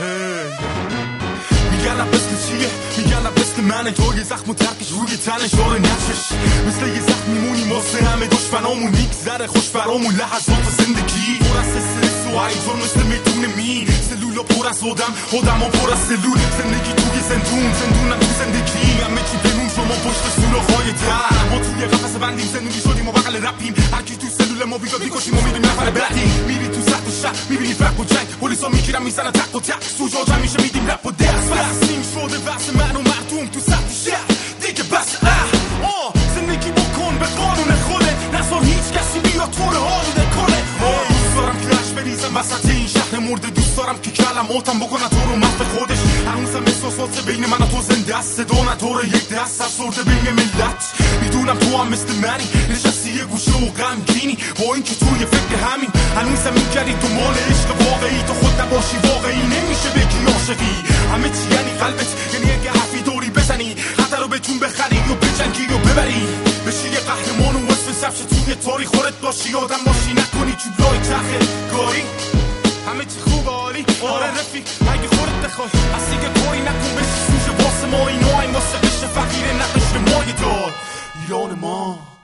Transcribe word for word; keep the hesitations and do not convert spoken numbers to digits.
میگن مثل چیه؟ میگن مثل منه تو یه زخم و ترکش روی تنش داره نچش مثل یه زخم میمونیم واسه همه دشمنامون میگذره خوش برامون لحظات زندگی پر از استرس و هیجان مثل میدون مین سلولا پر از آدم آدم ها پر از سلول زندگی توی زندون زندونم تو زندگی همه چی بنون شما پشت سوراخ‌های در ما توی قفس بندیم زندگی شدیم و بغل رپیم هرکی تو سلول ما بیگا بیکشیم و میریم نفر بعدی میری تو سخت و شهر میبینی فرق و جنگ پلیسا میگیرن میزنن تق و تق سوژات همیشه میدیم رپ و درس بسیم شده بحث من و مردم تو سخت شهر دیگه بس اه آه زندگی بکن به قانون خوده نذار هیچ کسی بیاد تو رو آلوده کنه دوست دارم که رش بریزم وسط این شهر مرده دوست دارم که کلماتم بکنه تو رو مفت خودش هنوزم احساسات بین من و تو زنده است صدا نداره یک دست افسرده بین ملت میدونم تو هم مثل منی نشستی یه گوشه و غمگینی با اینکه توی فکر همین هنوزم میگردی تو مال عشق واقعی تو خود نباشی واقعی نمیشه بگی عاشقی همه چی یعنی قلبت یعنی اگه حرفی دوری بزنی حتی رو بتون بخری و بجنگی و ببری بشی یه قهرمان و وصف سبش توی تاریخ خودت باشی آدم باشی نکنی چوبلای چرخه گاری همه چی خوب عالی آره رفیق اگه خودت بخوای از دیگه کاری نکن بشی سوژه واسه ما اینو این واسه قشر فقیره نقش مای دار ایران ما